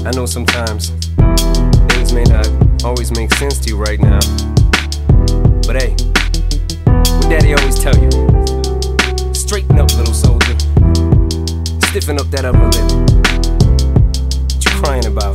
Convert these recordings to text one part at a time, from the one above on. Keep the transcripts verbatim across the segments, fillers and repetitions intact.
I know sometimes things may not always make sense to you right now, but hey, what Daddy always tell you, straighten up, little soldier, stiffen up that upper lip. What you crying about?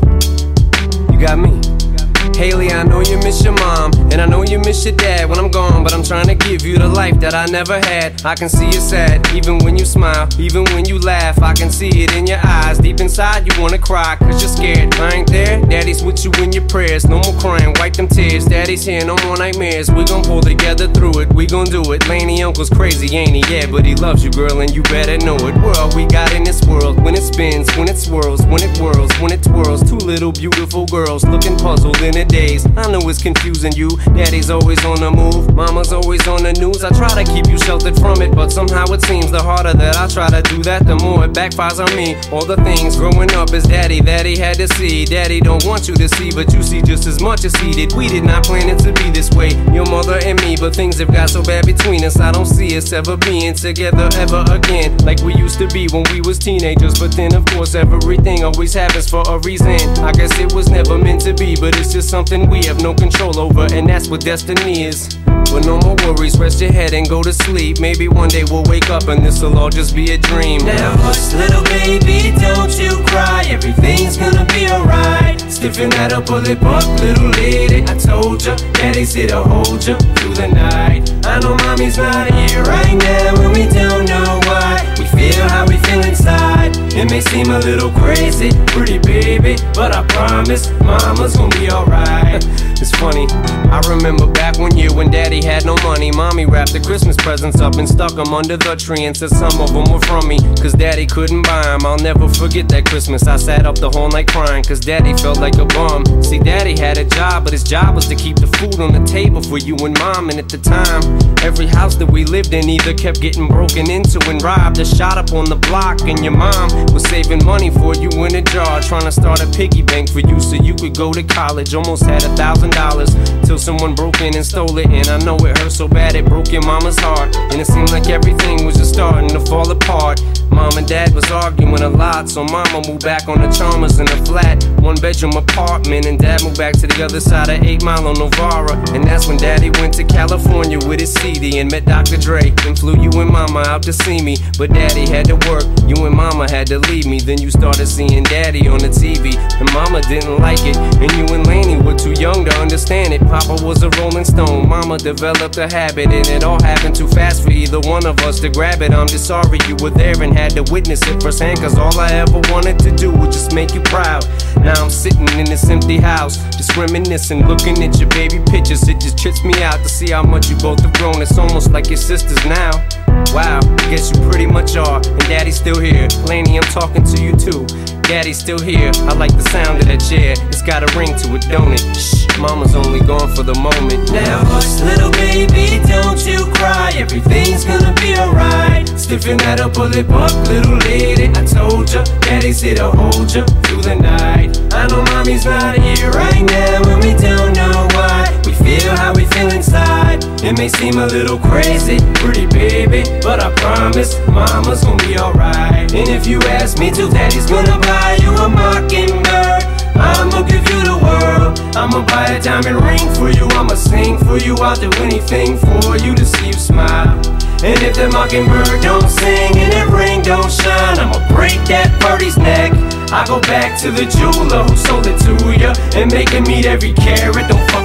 You got me. Haley, I know you miss your mom, and I know you miss your dad when I'm gone, but I'm trying to give you the life that I never had. I can see you sad, even when you smile, even when you laugh, I can see it in your eyes. Deep inside you wanna cry, cause you're scared. I ain't there, Daddy's with you in your prayers. No more crying, wipe them tears. Daddy's here, no more nightmares. We gon' pull together through it, we gon' do it. Laney uncle's crazy, ain't he? Yeah, but he loves you, girl, and you better know it. We're all we got in this world, when it spins, when it swirls, when it whirls, when it twirls. Two little beautiful girls looking puzzled in a daze. I know it's confusing you. Daddy's always on the move, mama's always on the news. I try to keep you sheltered from it, but somehow it seems the harder that I try to do that, the more it backfires on me. All the things growing up as daddy that he had to see, daddy don't want you to see, but you see just as much as he did. We did not plan it to be this way, your mother and me, but things have got so bad between us. I don't see us ever being together ever again, like we used to be when we was teenagers. But then of course everything always happens for a reason. I guess it was never meant to be, but it's just something we have no control over, and that's what destiny is. But no more worries, rest your head and go to sleep. Maybe one day we'll wake up and this'll all just be a dream. Now hush, little baby, don't you cry, everything's gonna be alright. Stiffen that upper lip up, little lady, I told ya, Daddy's here to hold ya through the night. I know mommy's not here right now, and we don't know why. We feel how we feel inside. It may seem a little crazy, pretty baby, but I promise mama's gonna be alright. It's funny, I remember back one year when Daddy had no money. Mommy wrapped the Christmas presents up and stuck them under the tree and said some of them were from me, cause Daddy couldn't buy them. I'll never forget that Christmas. I sat up the whole night crying, cause Daddy felt like a bum. See, Daddy had a job, but his job was to keep the food on the table for you and Mom. And at the time, every house that we lived in either kept getting broken into and robbed or shot up on the block. And your mom was saving money for you in a jar, trying to start a piggy bank for you so you could go to college. Almost had a thousand dollars till someone broke in and stole it. And I know it hurt so bad it broke your mama's heart, and it seemed like everything was just starting to fall apart. Mom and Dad was arguing a lot, so Mama moved back on the Chalmers in a flat one bedroom apartment, and Dad moved back to the other side of eight Mile on Novara. And that's when Daddy went to California with his C D and met Doctor Dre, and flew you and Mama out to see me. But Daddy had to work, you and Mama had to leave me. Then you started seeing Daddy on the T V, and Mama didn't like it, and you and Laney were too young to understand it. Papa was a Rolling Stone, Mama developed a habit, and it all happened too fast for either one of us to grab it. I'm just sorry you were there and had to witness it firsthand, cause all I ever wanted to do was just make you proud. Now I'm sitting in this empty house, just reminiscing, looking at your baby pictures. It just trips me out to see how much you both have grown. It's almost like your sisters now. Wow, I guess you pretty much are, and Daddy's still here. Laney, I'm talking to you too. Daddy's still here, I like the sound of that chair. It's got a ring to it, don't it? Shh, Mama's only gone for the moment. Now hush, little baby, don't you cry, everything's gonna be alright. Stiffen that upper lip up, little lady, I told ya, Daddy's here to hold ya through the night. I know mommy's not here right now, and we don't know why. We feel how we feel inside. It may seem a little crazy, pretty baby, but I promise mama's gonna be alright. And if you ask me to, Daddy's gonna buy you a mockingbird. I'ma give you the world, I'ma buy a diamond ring for you, I'ma sing for you, I'll do anything for you to see you smile. And if that mockingbird don't sing and that ring don't shine, I'ma break that birdie's neck. I go back to the jeweler who sold it to ya and make him eat every carat. Don't fuck